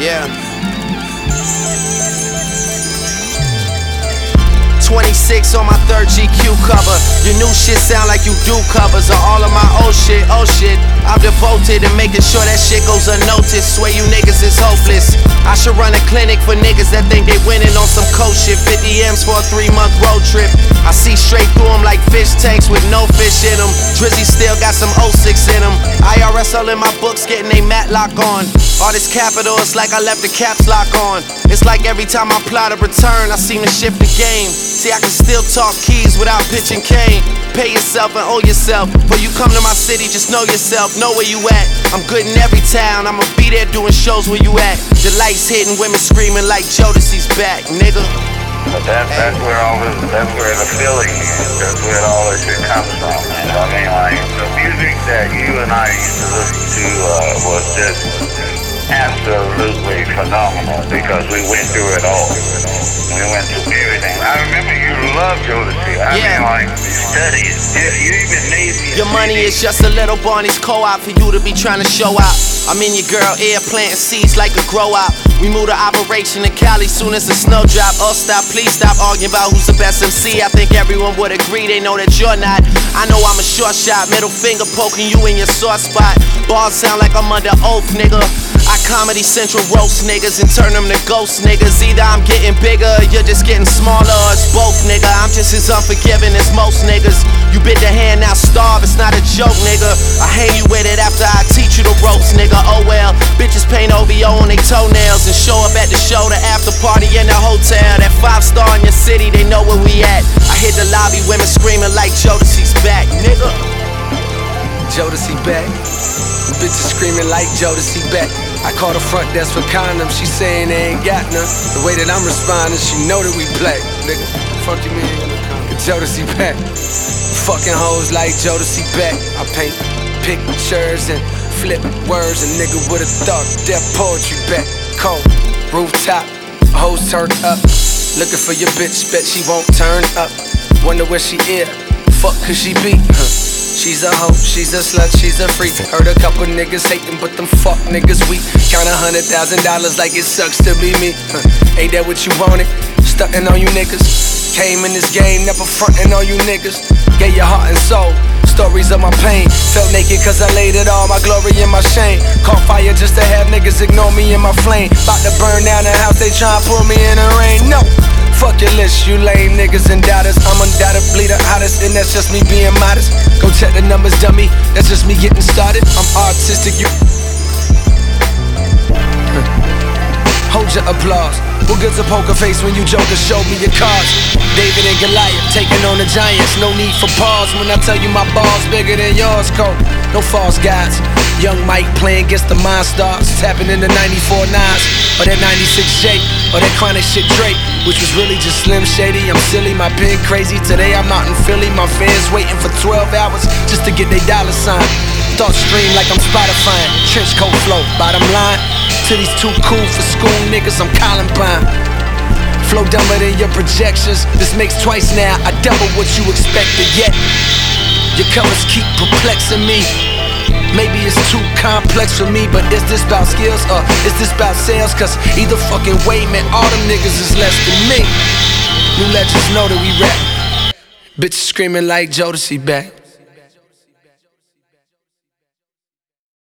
Yeah. 26 on my third GQ cover. Your new shit sound like you do covers of all of my old shit. Oh shit, I'm devoted to making sure that shit goes unnoticed. Swear you niggas is hopeless. I should run a clinic for niggas that think they winning on some cold shit. 50 M's for a 3-month road trip. I see straight through them like fish tanks with no fish in them. Drizzy still got some 06 in them. IRS all in my books getting they Matlock on. All this capital, it's like I left the caps lock on. It's like every time I plot a return, I seem to shift the game. See, I can still talk keys without pitching cane. Pay yourself and owe yourself. Before you come to my city, just know yourself, know where you at. I'm good in every town, I'ma be there doing shows where you at. The lights hitting, women screaming like Jodeci's back, nigga. But that's where the feeling is. That's where all this shit comes from, man. I mean, like, the music that you and I used to listen to was just absolutely phenomenal because we went through it all. We went through everything. I remember you loved Jodeci. I mean, like, studies. You even made me. Your money is just a little Barney's co-op for you to be trying to show out. I'm in your girl ear planting seeds like a grow out. We moved to operation in Cali soon as the snow drop. Oh stop, please stop arguing about who's the best MC. I think everyone would agree, they know that you're not. I know I'm a short shot, middle finger poking you in your sore spot. Bars sound like I'm under oath, nigga. I Comedy Central roast niggas and turn them to ghost niggas. Either I'm getting bigger or you're just getting smaller, or it's both, nigga. I'm just as unforgiving as most niggas. You bit the hand, now starve, it's not a joke, nigga. I hang you with it after I teach you the ropes, nigga. Oh well, bitches paint OVO on they toenails and show up at the show, the after party in the hotel. That 5-star in your city, they know where we at. I hit the lobby, women screaming like Jodeci's back, nigga. Jodeci back. Bitches screaming like Jodeci back. I call the front desk for condoms, she saying they ain't got none. The way that I'm responding, she know that we black, nigga. Fuck you mean? Jodeci back. Fucking hoes like Jodeci back. I paint pictures and flip words. A nigga with a thought, deaf poetry back. Cold, rooftop, hoes turned up. Looking for your bitch, bet she won't turn up. Wonder where she is, fuck could she be? She's a hoe, she's a slut, she's a freak. Heard a couple niggas hating, but them fuck niggas weak. Count $100,000 like it sucks to be me. Ain't that what you wanted? Stuntin' on you niggas. Came in this game, never frontin' on you niggas. Gave your heart and soul, stories of my pain. Felt naked cause I laid it all, my glory and my shame. Caught fire just to have niggas ignore me in my flame. About to burn down the house, they tryna pull me in the rain. No, fuck your list, you lame niggas and doubters. I'm undoubtedly the hottest, and that's just me being modest. Go check the numbers, dummy, that's just me getting started. I'm artistic, you hold your applause. What good's a poker face when you joker showed me your cards? David and Goliath taking on the giants. No need for pause when I tell you my balls bigger than yours, Cole. No false gods. Young Mike playing against the Monstars, tapping in the 94 nines, or that 96 J, or that chronic shit Drake, which was really just Slim Shady. I'm silly, my pen crazy. Today I'm out in Philly, my fans waiting for 12 hours just to get their dollar sign. Thoughts stream like I'm Spotifying. Trench coat flow, bottom line. To these too cool for school niggas, I'm Columbine. Flow dumber than your projections. This makes twice now, I double what you expected. Yet your colors keep perplexing me. Maybe it's too complex for me, but is this about skills or is this about sales? Cause either fucking way, man, all them niggas is less than me. New legends know that we rap. Bitches screaming like Jodeci back.